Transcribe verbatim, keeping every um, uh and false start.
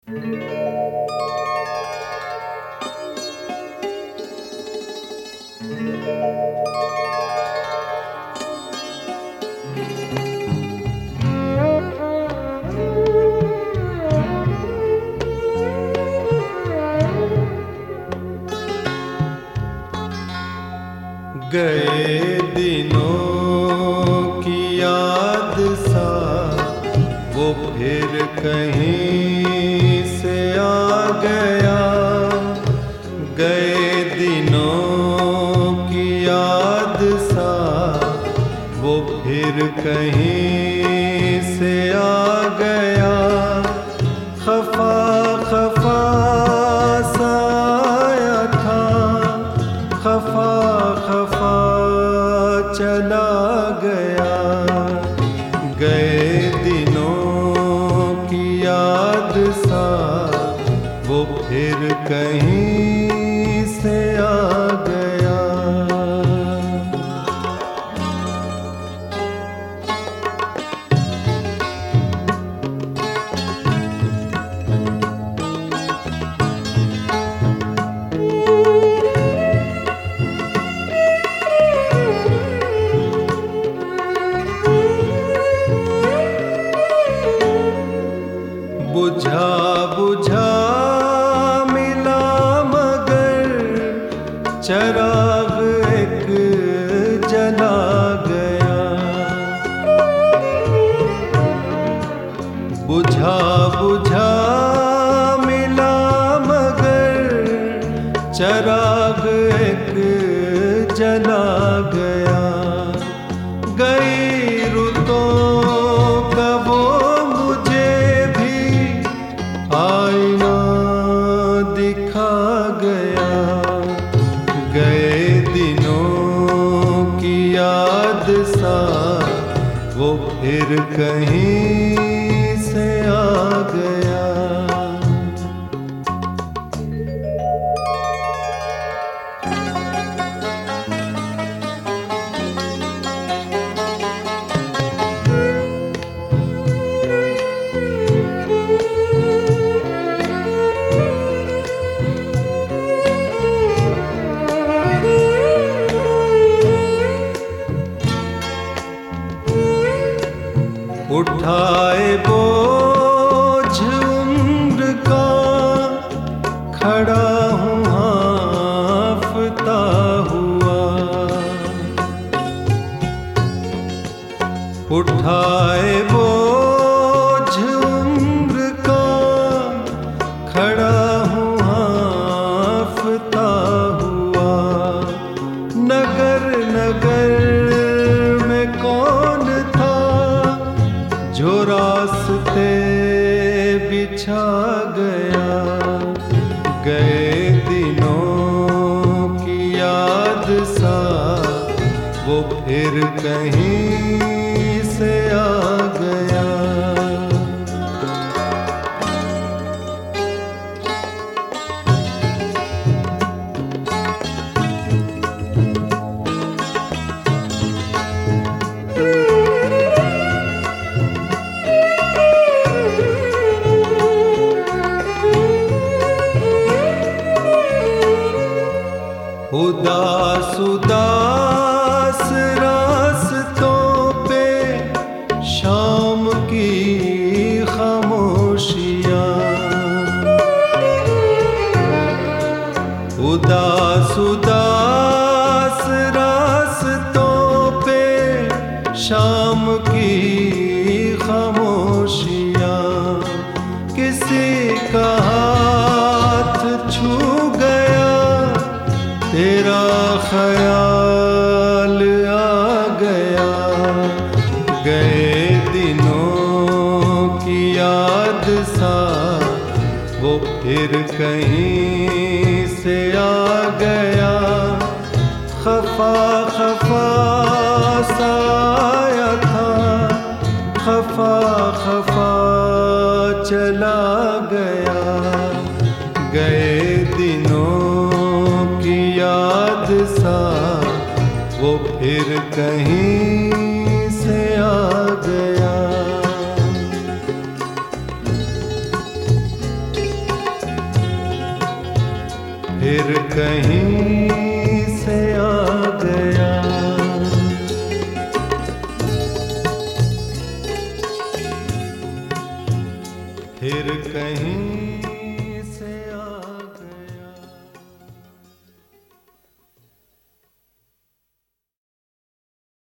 गए दिनों की याद सा वो फिर कहीं से आ गया। गए दिनों की याद सा वो फिर कहीं से आ गया। खफा खफा सा आया था, खफा खफा चला गया। गए दिनों की याद सा वो फिर कहीं से आ गया। बुझा बुझा मिला मगर चराग एक जला गया। बुझा बुझा मिला मगर चराग एक जला गया। गई रुतों का वो आईना दिखा गया। गए दिनों की याद सा वो फिर कहीं से आ गया। उठाए बोझ उम्र का खड़ा हूँ हांफता हुआ। उठाए बोझ उम्र का खड़ा हूँ हांफता हुआ। नगर नगर में कौन था जो रास्ते बिछा गया। गए दिनों की याद सा वो फिर कहीं से आ गया। उदास उदास रास्तों पे शाम की खामोशियाँ। उदास उदास रास्तों पे शाम की खामोशियाँ। किसी का हाथ छू गया, तेरा ख्याल आ गया। गए दिनों की याद सा वो फिर कहीं से आ गया। खफा खफा सा आया था, खफा खफा चला गया। गए दिनों की याद सा वो फिर कहीं से आ गया। फिर कहीं से आ गया। फिर कहीं